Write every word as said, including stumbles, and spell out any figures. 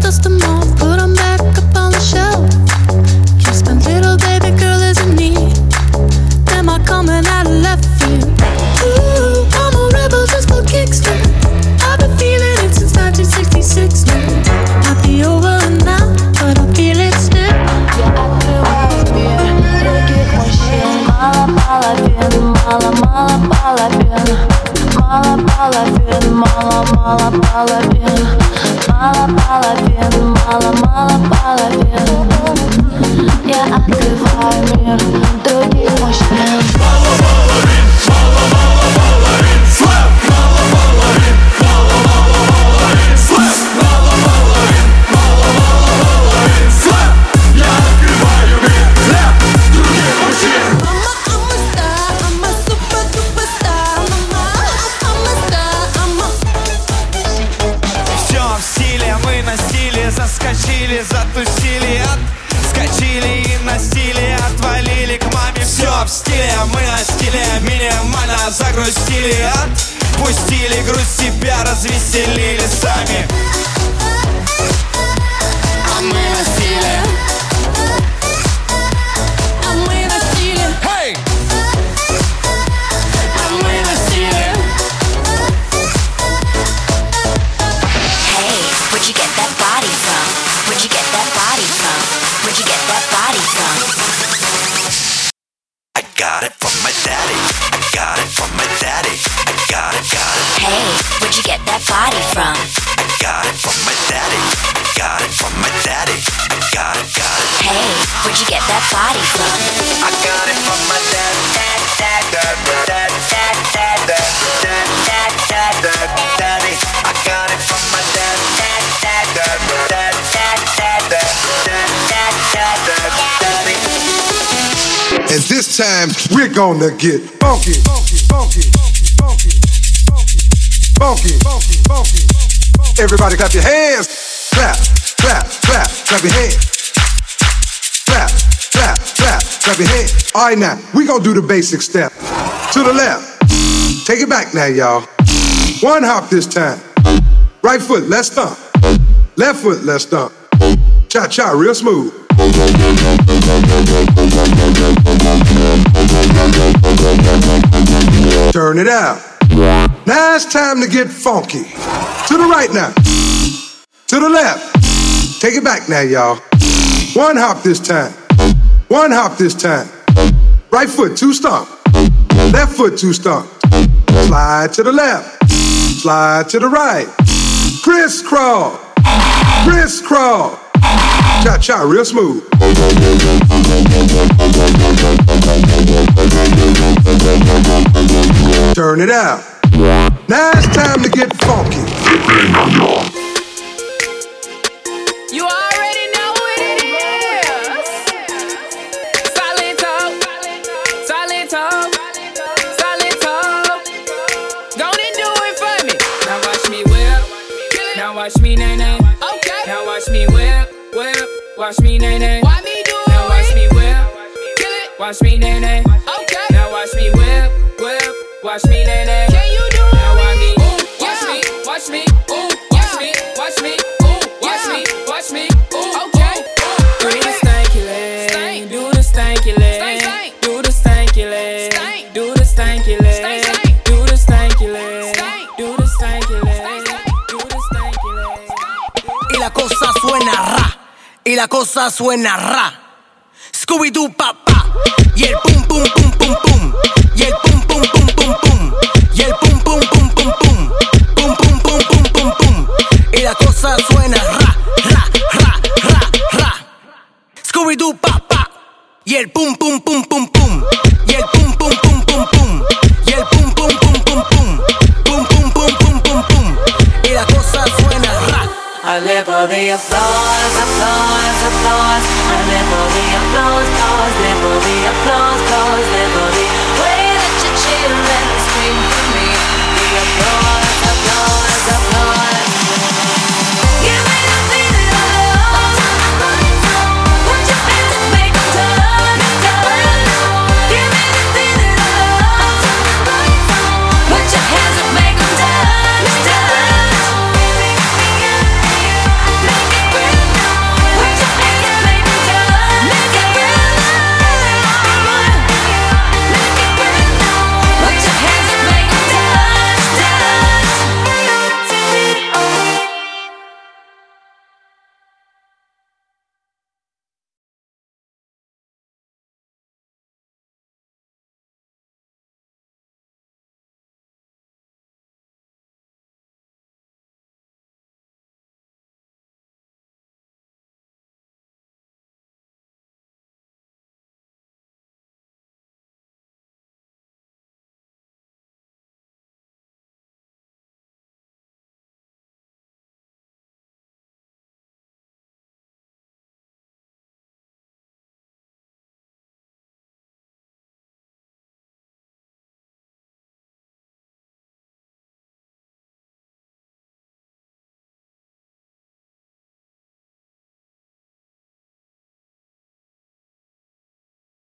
dust them off, put them back up on the shelf. Kiss my little baby girl is in need. Am I coming out of left field? Ooh, I'm a rebel just for kicks now. I've been feeling it since nineteen sixty-six now. Might be over now, but I feel it still. Мало, мало половин, мало половин, мало, мало половин, мало половин, мало, мало половин. Я открываю мир других мужчин. Мало половин, мало, мало половин, слэп, мало половин, мало, мало половин, слэп, мало половин, мало, мало половин, слэп. Я открываю мир для других мужчин. Заскочили, затусили, отскочили и на стиле отвалили к маме. Все в стиле, мы на стиле, минимально загрустили, отпустили грусть, себя развеселили сами. А мы на стиле. А мы на стиле. Hey! А мы на стиле. Hey, where'd you get that body from? Where'd you get that body from? Where'd you get that body from? I got it from my daddy. I got it from my daddy. I got it, got it. Hey, where'd you get that body from? I got it from my daddy. I got it from my daddy. I got it, got it. Hey, where'd you get that body from? I got it from my dad. Dad, dad, dad, dad, dad, dad, dad, dad, dad, dad, dad, daddy. I got it from my dad. Dad, dad, dad, dad, dad, dad, dad, dad, dad, dad, daddy. And this time we're gonna get funky, funky, funky, funky, funky, funky, funky. Everybody clap your hands. Clap, clap, clap, clap your hands. Clap, clap, clap, clap your hands. All right, now we gonna do the basic step. To the left. Take it back now, y'all. One hop this time. Right foot, let's stomp. Left foot, let's stomp. Cha cha, real smooth. Turn it out. Now it's time to get funky. To the right now. To the left. Take it back now, y'all. One hop this time. One hop this time. Right foot, two stomp. Left foot, two stomp. Slide to the left. Slide to the right. Crisscross. Crisscross. Cha-cha, real smooth. Turn it out. Now it's time to get funky. You already know what it is. Silento, Silento, Silento. Go and do it for me. Now watch me whip. Now watch me nay nay. Okay. Now watch me whip, whip. Watch me nay nay. Why me do it? Now watch me whip. Watch me nay nay. Okay. Now watch me whip, whip. Watch me nay nay. Can you do it? Now watch me. Ooh, watch me, watch me. Ooh, watch me, watch me. Ooh, watch me, watch me. Ooh, okay. Do the stanky leg. Do the stanky leg. Do the stanky leg. Do the stanky leg. Do the stanky leg. Do the stanky leg. Do the stanky leg. Y la cosa suena ra. Y la cosa suena ra. Scooby-Doo papá. Y el pum pum pum pum pum. Y el pum pum pum pum pum. Y el pum pum pum pum pum. Pum pum pum pum pum pum. Y la cosa suena ra, ra, ra, ra, ra. Scooby-Doo papá. Y el pum pum pum pum pum. Y el pum pum pum pum pum. Y el pum pum pum pum pum. Pum pum pum pum pum pum. Y la cosa suena ra. I live for the applause, applause, applause. I live for the applause, applause, live for the applause, applause, live for